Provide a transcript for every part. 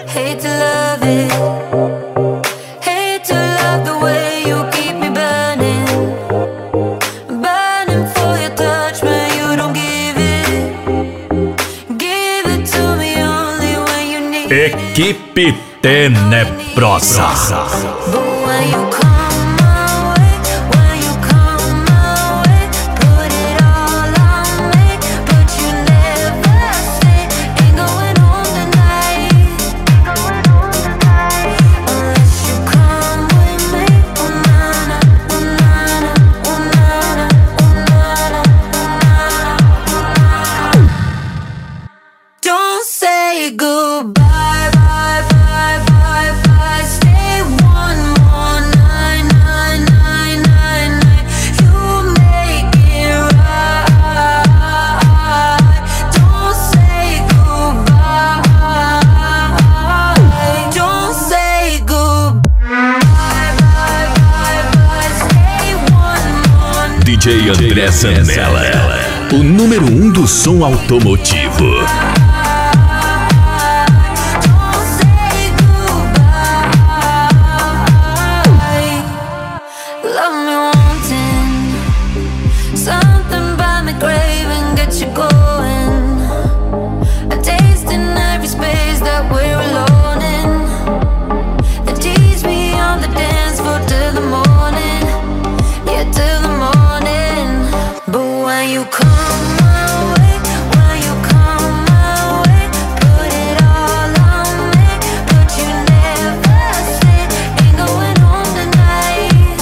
Hate to love it. Hate to love the way you keep me burning. Burning for your touch, but you don't give it. Give it to me only when you need it. Equipe Tenebrosa. But when you come my way, when you come my way, put it all on me, but you never say, ain't going home tonight. Unless you come with me, oh na-na, oh na-na, oh na-na, oh na-na, oh na-na. Don't say goodbye, bye, bye, bye, bye. Stay one more night, night, night, night, night. You make it right. Don't say goodbye. Don't say goodbye, bye, bye, bye. Stay one more night. DJ André Zanella, o número 1 do som automotivo. Don't say goodbye. Love me wanting something by my grave and get you going. A taste in every space that we're alone in. Then tease me on the dance floor till the morning. Yeah, till the morning. But when you come my way, when you come my way, put it all on me, but you never say, ain't going home tonight.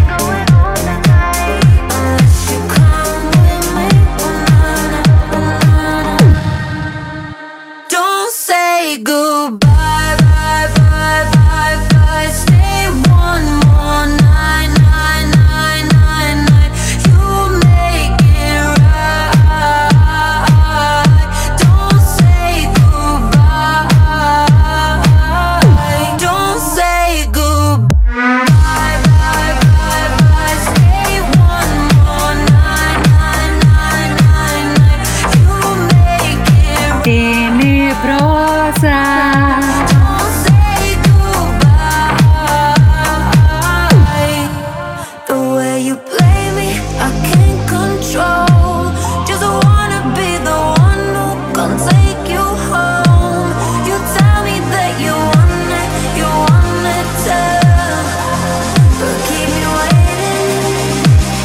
Unless you come with me, oh na-na, oh na-na. Don't say goodbye, bye, bye, bye, bye. Stay one more night, night, night, night, night. You make it right. Don't say goodbye. Don't say goodbye, bye, bye, bye. Stay one more night, night, night, night, night. You make it right. Tenebrosa. Don't say goodbye. The way you play me, I can't control. Just wanna be the one who can take you home. You tell me that you want it too, but keep me waiting.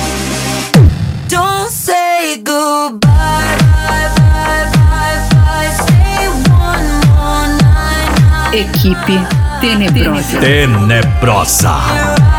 Don't say goodbye, bye, bye, bye, bye. Stay one more night, night. Equipe Tenebrosa. Tenebrosa.